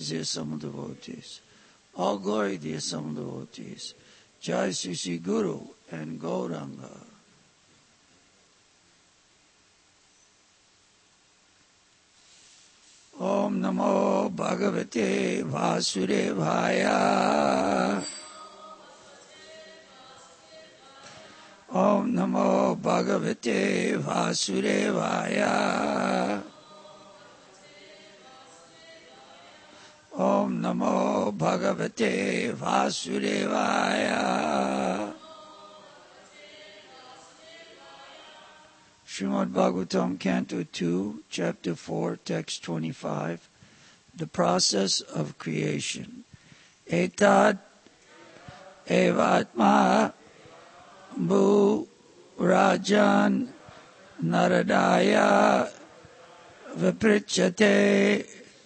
praise the assembled devotees. All glory to the assembled devotees. Jai Sri Sri Guru and Gauranga. Om Namo Bhagavate Vasudevaya. Om Namo Bhagavate Vasudevaya. Om Namo Bhagavate Vasudevaya. Srimad Bhagavatam, Canto 2, Chapter 4, Text 25, The Process of Creation. Etad evatma bhu rajan naradaya viprichyate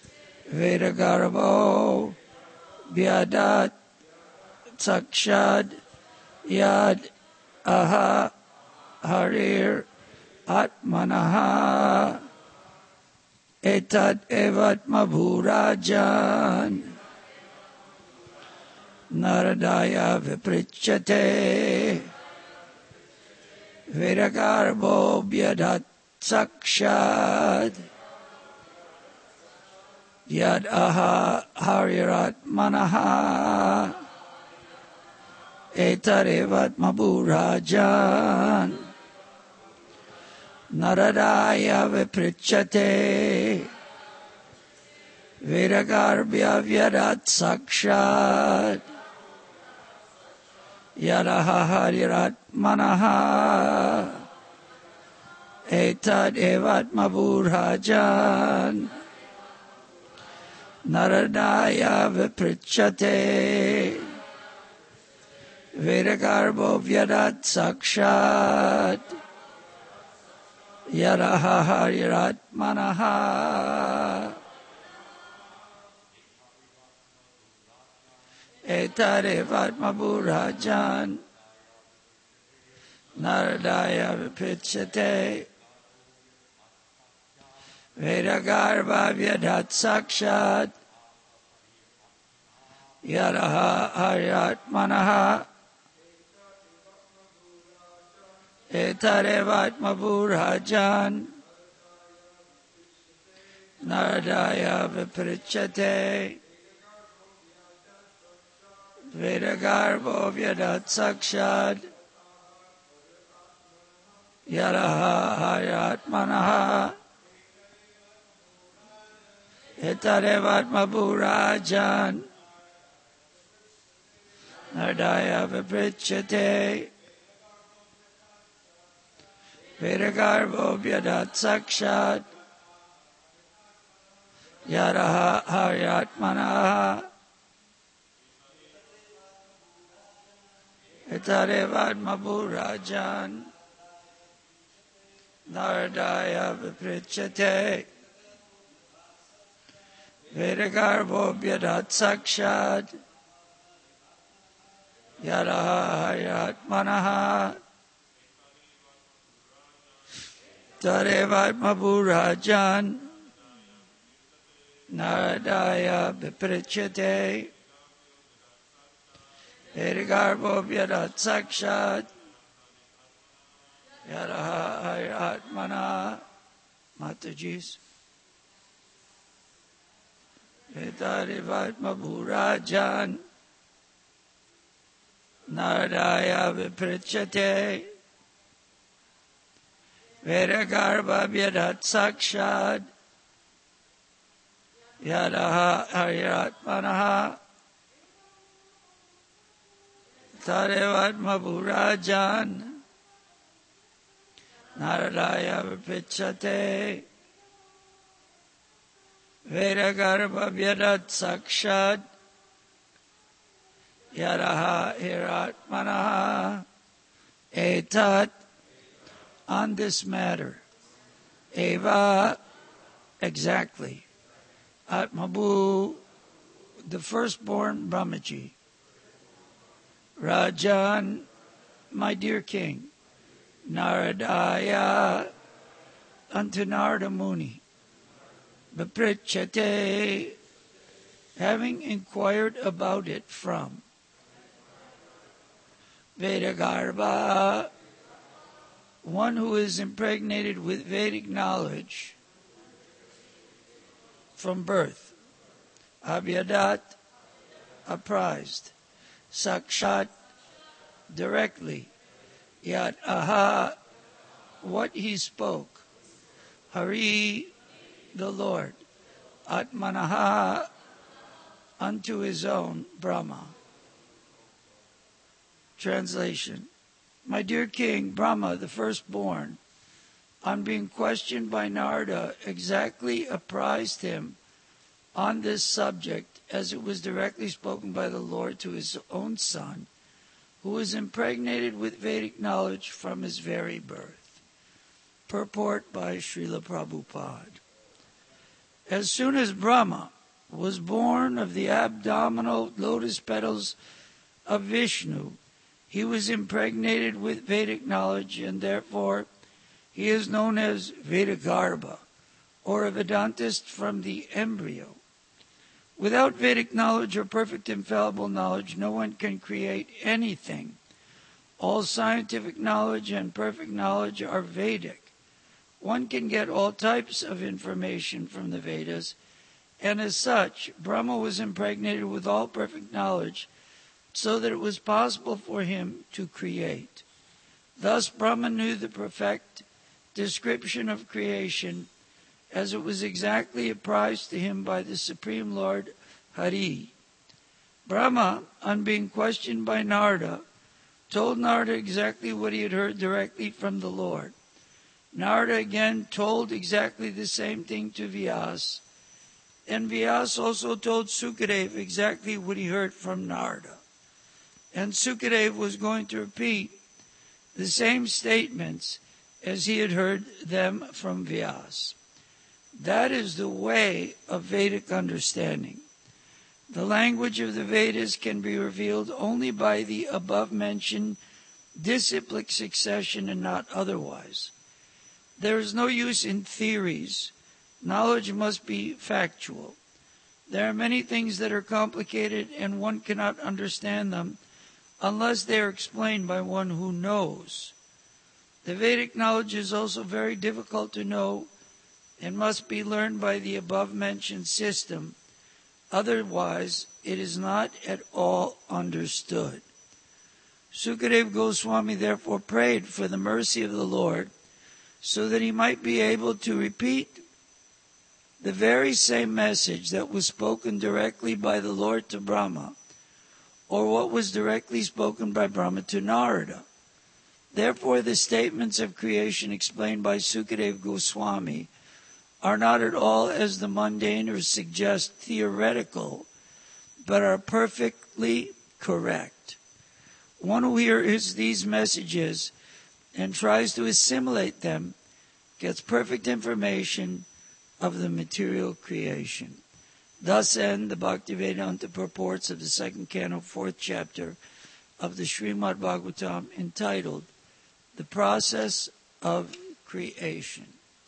vedagarbho vyadat sakshad yad aha harir Atmanaha etad evatma bhurajan naradaya viprichyate vedagarbho vyadat sakshad yad aha harirat manaha etad evatma bhurajan Naradaya viprichyate vedagarbhya vyadat sakshat yadaha harirat manaha etad evatma bhurajan naradaya viprichyate vedagarbho vyadat sakshat Yadaha harirat manaha etarevatma bhurajan naradaya viprichyate vedagarbha vyadat sakshat yadaha harirat manaha etarevatma bhurajan naradaya viprichyate vedagarbho vyadat sakshat yadaha harirat manaha etarevatma bhurajan naradaya viprichyate vedagarbho vyadat sakshat yadaha harirat manaha etarevatma bhurajan naradaya viprichyate vedagarbho vyadat sakshat yadaha harirat manaha etarevatma bhurajan naradaya viprichyate vedagarbho vyadat sakshat yadaha harirat manaha. Mataji's etarevatma bhurajan naradaya viprichyate vedagarbha vyadat sakshat yadaha harirat manaha etarevatma bhurajan naradaya viprichyate vedagarbha vyadat sakshat yadaha harirat manaha. Etat, on this matter, eva, exactly, Atmabhu, the firstborn Brahmaji, Rajan, my dear king, Naradaya, unto Narada Muni, Viprichyate, having inquired about it from Vedagarbha, one who is impregnated with Vedic knowledge from birth. Abhyadat, apprised. Sakshat, directly. Yat aha, what he spoke. Hari, the Lord. Atmanaha, unto his own Brahma. Translation. My dear king, Brahma, the firstborn, on being questioned by Narada, exactly apprised him on this subject as it was directly spoken by the Lord to his own son, who was impregnated with Vedic knowledge from his very birth. Purport by Srila Prabhupada. As soon as Brahma was born of the abdominal lotus petals of Vishnu, he was impregnated with Vedic knowledge, and therefore he is known as Vedagarbha, or a Vedantist from the embryo. Without Vedic knowledge or perfect infallible knowledge, no one can create anything. All scientific knowledge and perfect knowledge are Vedic. One can get all types of information from the Vedas, and as such, Brahma was impregnated with all perfect knowledge, so that it was possible for him to create. Thus Brahma knew the perfect description of creation, as it was exactly apprised to him by the Supreme Lord Hari. Brahma, on being questioned by Narada, told Narada exactly what he had heard directly from the Lord. Narada again told exactly the same thing to Vyas, and Vyas also told Sukadeva exactly what he heard from Narada. And Sukadeva was going to repeat the same statements as he had heard them from Vyas. That is the way of Vedic understanding. The language of the Vedas can be revealed only by the above-mentioned disciplic succession and not otherwise. There is no use in theories. Knowledge must be factual. There are many things that are complicated, and one cannot understand them unless they are explained by one who knows. The Vedic knowledge is also very difficult to know and must be learned by the above-mentioned system. Otherwise, it is not at all understood. Sukadeva Goswami therefore prayed for the mercy of the Lord so that he might be able to repeat the very same message that was spoken directly by the Lord to Brahma, or what was directly spoken by Brahma to Narada. Therefore, the statements of creation explained by Sukadeva Goswami are not at all, as the mundaners suggest, theoretical, but are perfectly correct. One who hears these messages and tries to assimilate them gets perfect information of the material creation. Thus end the Bhaktivedanta purports of the second canto, fourth chapter of the Srimad Bhagavatam, entitled The Process of Creation.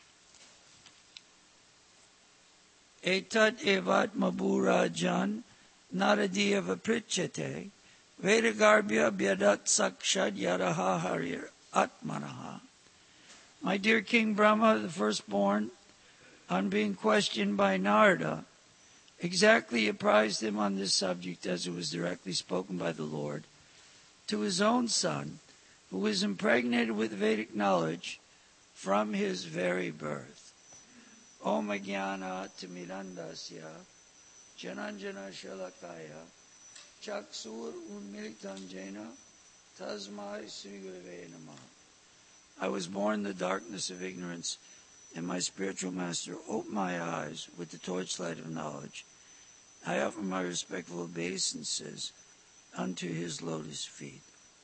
Etat evat maburajan naradiya vaprichate vedagarbhya byadat sakshad yadaha harir atmanaha. My dear King Brahma, the firstborn, on being questioned by Narada, exactly apprised him on this subject as it was directly spoken by the Lord to his own son, who was impregnated with Vedic knowledge from his very birth. Om Jnana Timirandasya Jananjana Shalakaya Chaksur Unmilitam Jena Tasmai Sri Gurave Namah. I was born in the darkness of ignorance, and my spiritual master opened my eyes with the torchlight of knowledge. I offer my respectful obeisances unto his lotus feet.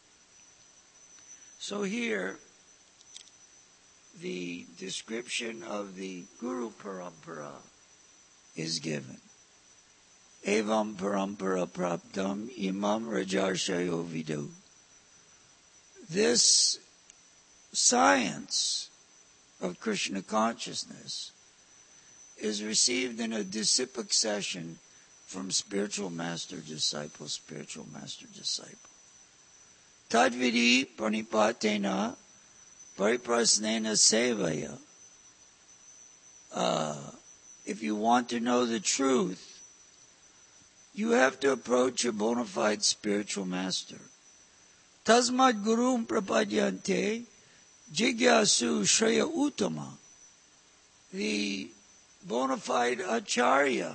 So here, the description of the Guru Parampara is given. Evam Parampara Praptam Imam Rajarshayo Vidu. This science of Krishna consciousness is received in a disciplic session from spiritual master disciple, spiritual master disciple. Tadvidi pranipatena pariprasnena sevaya. If you want to know the truth, you have to approach a bona fide spiritual master. Tasmad gurum prapadyante jigyasu shreya uttama. The bona fide acharya,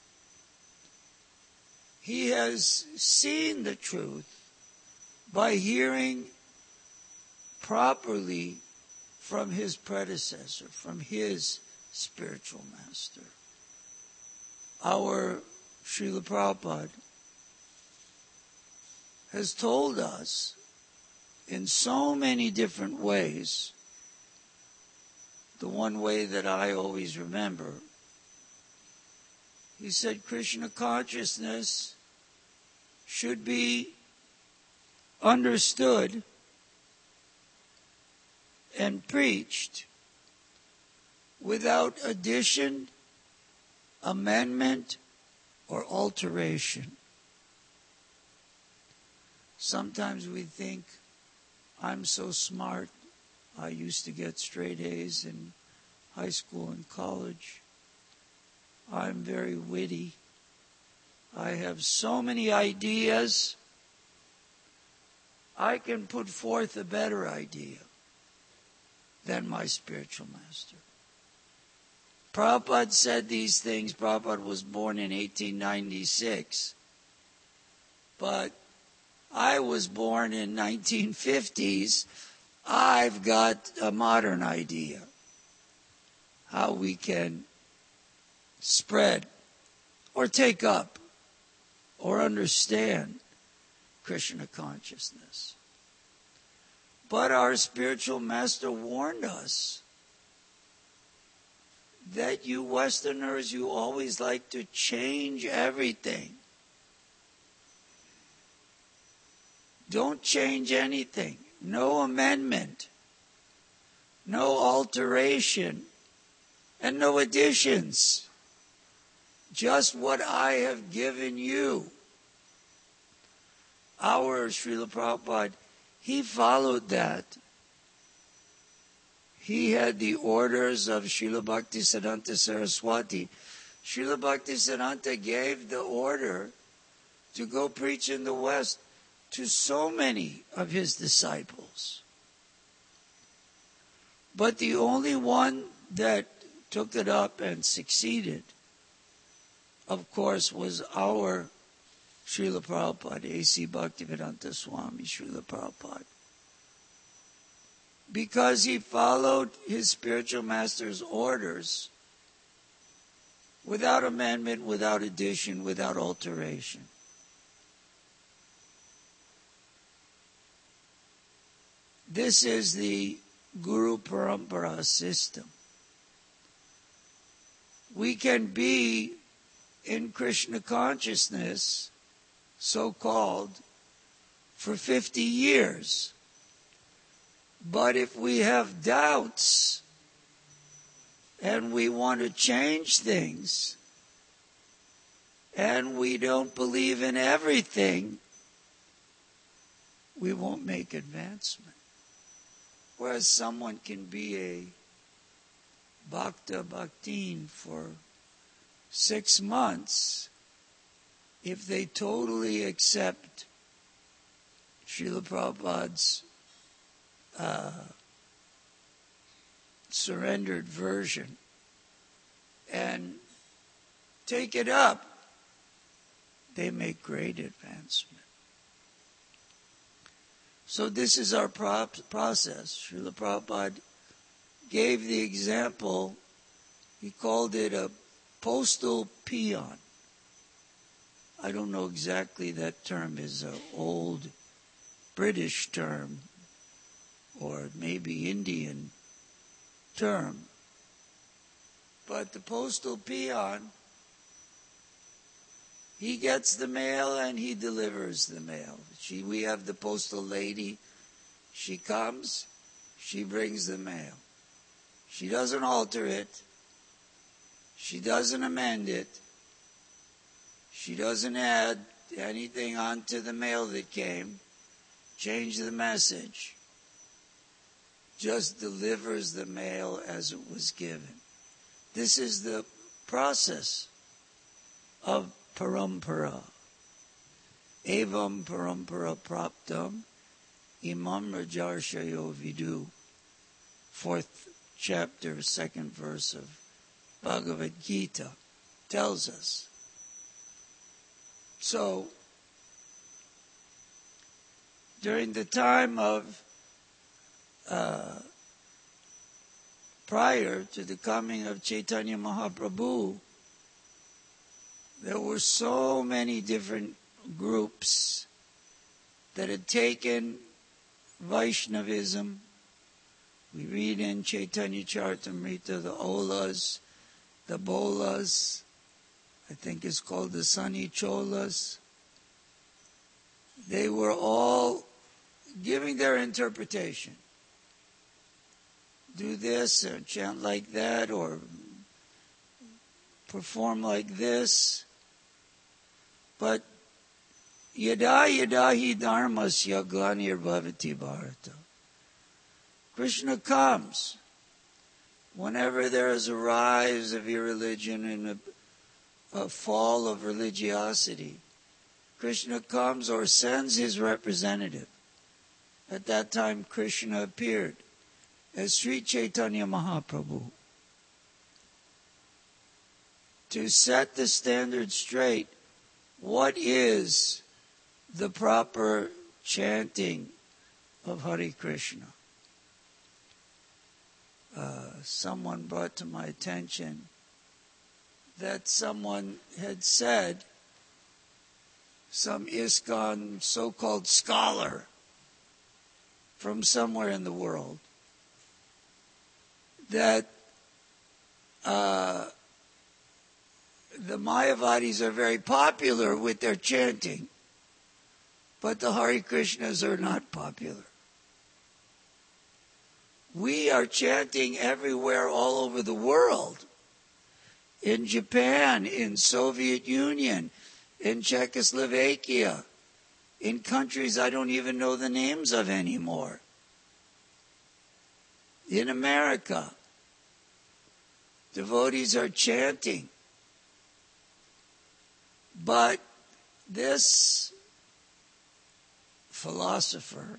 he has seen the truth by hearing properly from his predecessor, from his spiritual master. Our Srila Prabhupada has told us in so many different ways. The one way that I always remember, he said Krishna consciousness should be understood and preached without addition, amendment, or alteration. Sometimes we think, I'm so smart. I used to get straight A's in high school and college. I'm very witty. I have so many ideas. I can put forth a better idea than my spiritual master. Prabhupada said these things. Prabhupada was born in 1896. But I was born in 1950s. I've got a modern idea how we can spread or take up or understand Krishna consciousness. But our spiritual master warned us that you Westerners, you always like to change everything. Don't change anything. No amendment. No alteration. And no additions. Just what I have given you. Our Srila Prabhupada, he followed that. He had the orders of Srila Bhaktisiddhanta Saraswati. Srila Bhaktisiddhanta gave the order to go preach in the West to so many of his disciples. But the only one that took it up and succeeded, of course, was our Srila Prabhupada, A.C. Bhaktivedanta Swami, Srila Prabhupada. Because he followed his spiritual master's orders without amendment, without addition, without alteration. This is the Guru Parampara system. We can be in Krishna consciousness, so-called, for 50 years. But if we have doubts and we want to change things and we don't believe in everything, we won't make advancement. Whereas someone can be a Bhakta Bhaktin for 6 months if they totally accept Srila Prabhupada's surrendered version and take it up, they make great advancement. So this is our process. Srila Prabhupada gave the example, he called it a postal peon. I don't know exactly, that term is an old British term or maybe Indian term. But the postal peon, he gets the mail and he delivers the mail. We have the postal lady. She comes, she brings the mail. She doesn't alter it. She doesn't amend it. She doesn't add anything onto the mail that came, change the message, just delivers the mail as it was given. This is the process of parampara. Evam parampara praptam imam rajarshayo vidu. 4th chapter, 2nd verse of Bhagavad Gita tells us. So, during the time of prior to the coming of Chaitanya Mahaprabhu, there were so many different groups that had taken Vaishnavism. We read in Chaitanya Charitamrita the Olas, the Bolas, I think it's called the Sunny Cholas. They were all giving their interpretation. Do this, or chant like that, or perform like this. But yada yada hi dharmasya glanir bhavati bharata. Krishna comes whenever there is a rise of irreligion and a fall of religiosity. Krishna comes or sends his representative. At that time, Krishna appeared as Sri Chaitanya Mahaprabhu to set the standard straight. What is the proper chanting of Hare Krishna? Someone brought to my attention that someone had said, some ISKCON so-called scholar from somewhere in the world, that the Mayavadis are very popular with their chanting, but the Hare Krishnas are not popular. We are chanting everywhere all over the world. In Japan, in Soviet Union, in Czechoslovakia, in countries I don't even know the names of anymore. In America, devotees are chanting. But this philosopher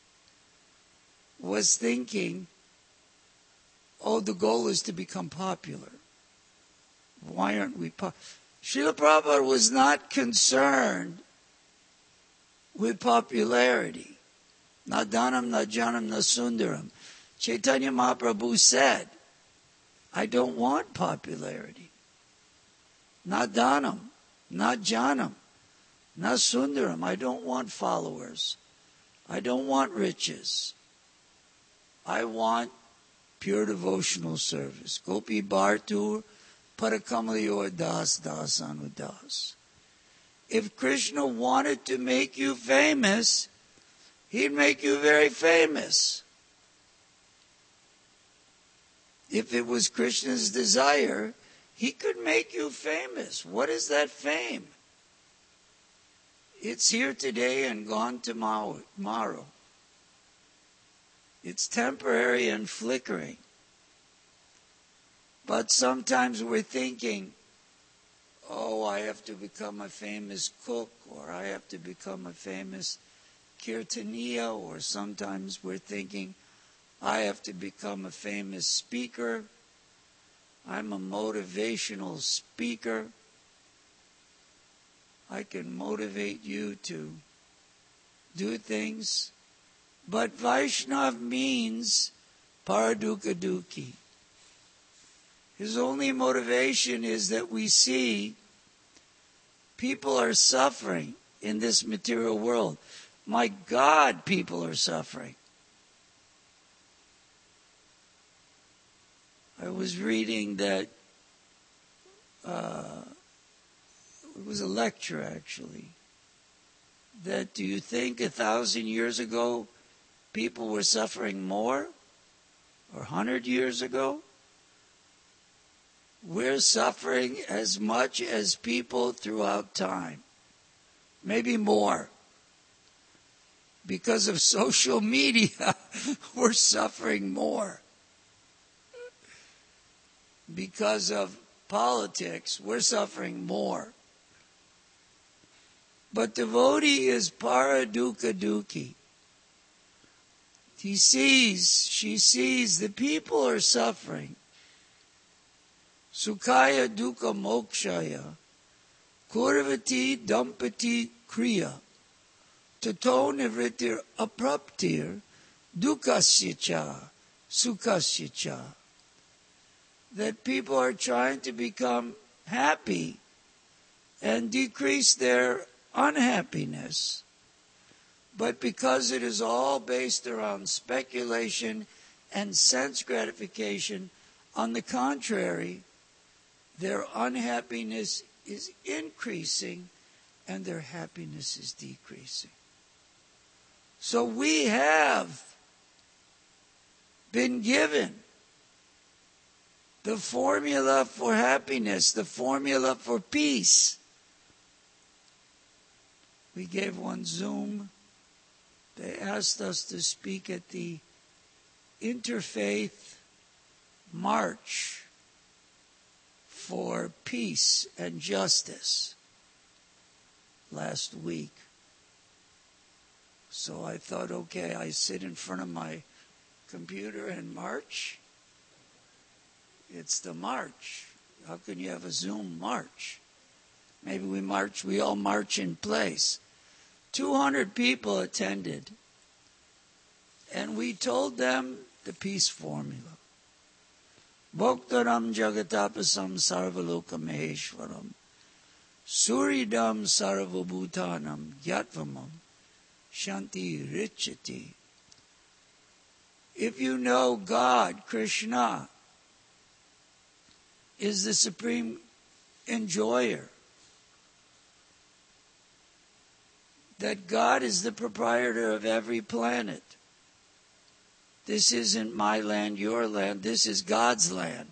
was thinking, the goal is to become popular. Why aren't we popular? Srila Prabhupada was not concerned with popularity. Na dhanam, na janam, na sundaram. Chaitanya Mahaprabhu said, I don't want popularity. Na dhanam, na janam, na sundaram. I don't want followers. I don't want riches. I want pure devotional service. Gopi Bhartur Parakamaliyor Das Das Anudas. If Krishna wanted to make you famous, he'd make you very famous. If it was Krishna's desire, he could make you famous. What is that fame? It's here today and gone tomorrow. It's temporary and flickering. But sometimes we're thinking, I have to become a famous cook, or I have to become a famous kirtaniya, or sometimes we're thinking, I have to become a famous speaker. I'm a motivational speaker. I can motivate you to do things. But Vaishnav means paraduka dukhi. His only motivation is that we see people are suffering in this material world. My God, people are suffering. I was reading that, it was a lecture actually, that do you think 1,000 years ago people were suffering more? Or 100 years ago? We're suffering as much as people throughout time, maybe more. Because of social media, we're suffering more. Because of politics, we're suffering more. But devotee is para dukkha dukhi. She sees the people are suffering. Sukhaya dukkha mokshaya, kurvati dampati kriya, tato nivritir apraptir, dukkasya cha, sukhasya cha. That people are trying to become happy and decrease their unhappiness. But because it is all based around speculation and sense gratification, on the contrary, their unhappiness is increasing and their happiness is decreasing. So we have been given the formula for happiness, the formula for peace. We gave one Zoom. They asked us to speak at the Interfaith March for Peace and Justice last week. So I thought, okay, I sit in front of my computer and march. It's the march. How can you have a Zoom march? Maybe we all march in place. 200 people attended. And we told them the peace formula. Bhoktaram jagatapasam sarvaloka maheshwaram, suridam sarvabhutanam yatvamam shanti richati. If you know God, Krishna, is the supreme enjoyer, that God is the proprietor of every planet. This isn't my land, your land. This is God's land.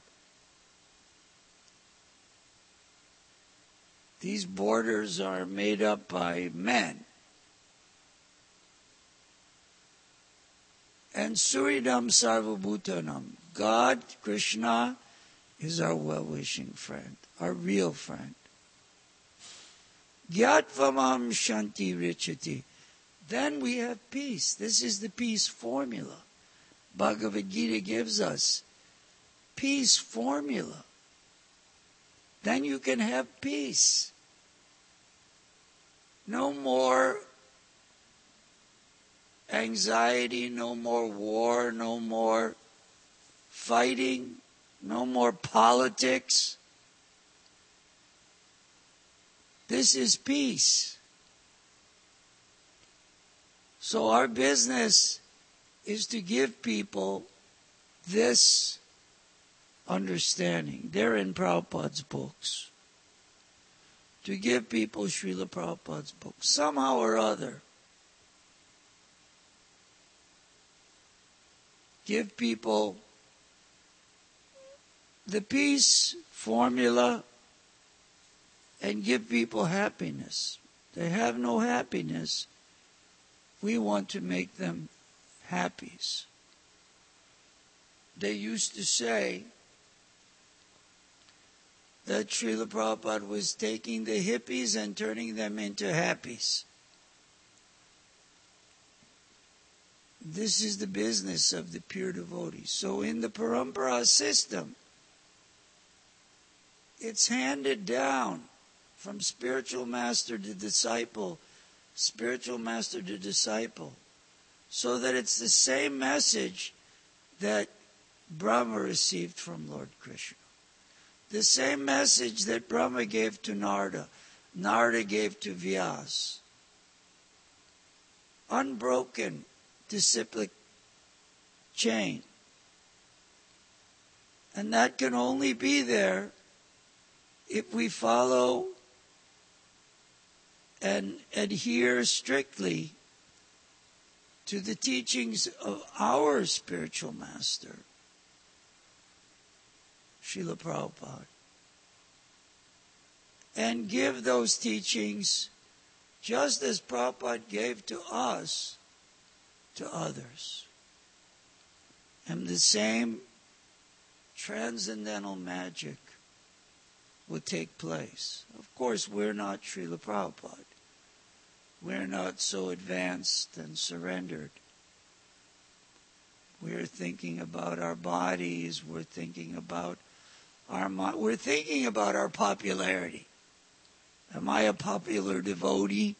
These borders are made up by men. And Suridam Sarvabhutanam. God, Krishna, is our well-wishing friend, our real friend. Gyatvamam Shanti Richati. Then we have peace. This is the peace formula. Bhagavad Gita gives us peace formula. Then you can have peace. No more anxiety, no more war, no more fighting, no more politics. This is peace. So our business is to give people this understanding. They're in Prabhupada's books. To give people Srila Prabhupada's books, somehow or other. Give people the peace formula and give people happiness. They have no happiness. We want to make them happy. They used to say that Srila Prabhupada was taking the hippies and turning them into happies. This is the business of the pure devotees. So in the Parampara system, it's handed down from spiritual master to disciple, spiritual master to disciple, so that it's the same message that Brahma received from Lord Krishna. The same message that Brahma gave to Narada, Narada gave to Vyas. Unbroken disciplic chain. And that can only be there if we follow and adhere strictly to the teachings of our spiritual master, Srila Prabhupada. and give those teachings just as Prabhupada gave to us to others. And the same transcendental magic will take place. Of course, we're not Srila Prabhupada. We're not so advanced and surrendered. We're thinking about our bodies. We're thinking about our mind. We're thinking about our popularity. Am I a popular devotee?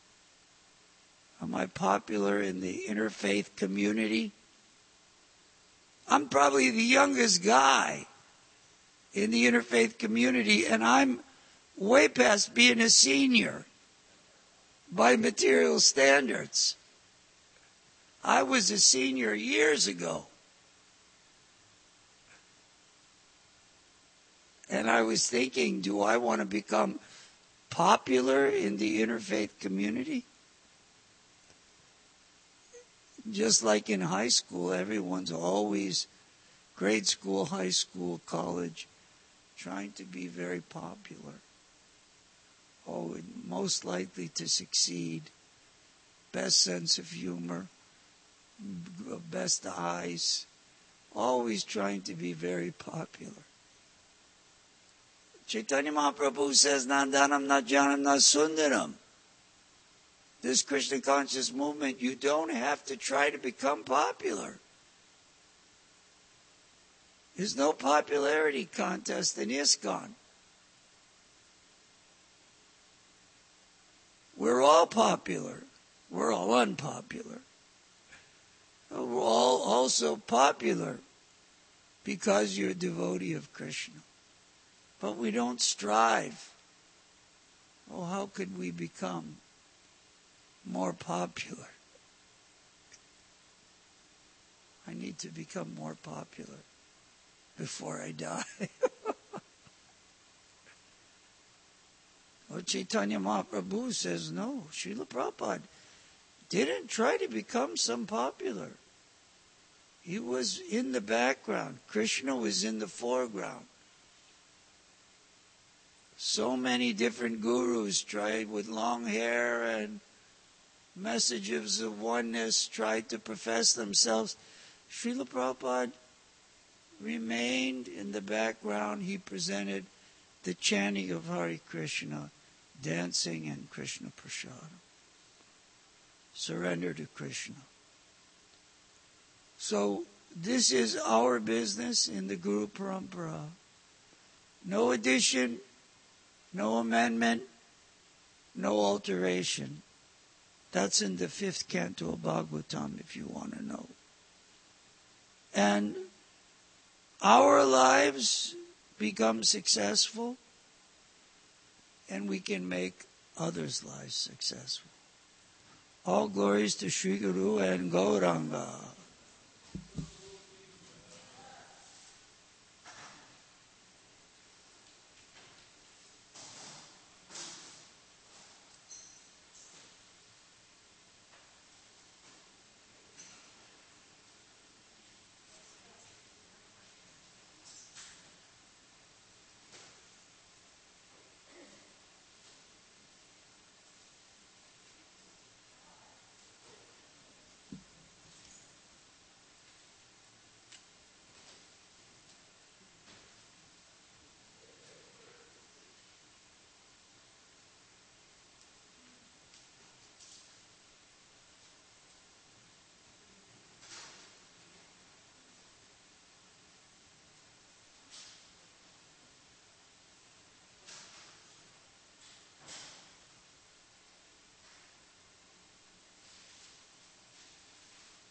Am I popular in the interfaith community? I'm probably the youngest guy in the interfaith community, and I'm way past being a senior by material standards. I was a senior years ago. And I was thinking, do I want to become popular in the interfaith community? Just like in high school, everyone's always, grade school, high school, college, trying to be very popular. Oh, most likely to succeed, best sense of humor, best eyes, always trying to be very popular. Chaitanya Mahaprabhu says, Nandanam na janam na sundaram. This Krishna conscious movement, you don't have to try to become popular. There's no popularity contest in ISKCON. We're all popular. We're all unpopular. We're all also popular because you're a devotee of Krishna. But we don't strive. Oh, how could we become more popular? I need to become more popular before I die. Well, Chaitanya Mahaprabhu says, no, Srila Prabhupada didn't try to become some popular. He was in the background. Krishna was in the foreground. So many different gurus tried with long hair and messages of oneness, tried to profess themselves. Srila Prabhupada remained in the background. He presented the chanting of Hare Krishna, dancing and Krishna Prasadam. Surrender to Krishna. So this is our business in the Guru Parampara. No addition, no amendment, no alteration. That's in the 5th canto of Bhagavatam, if you want to know. And our lives become successful, and we can make others' lives successful. All glories to Sri Guru and Gauranga.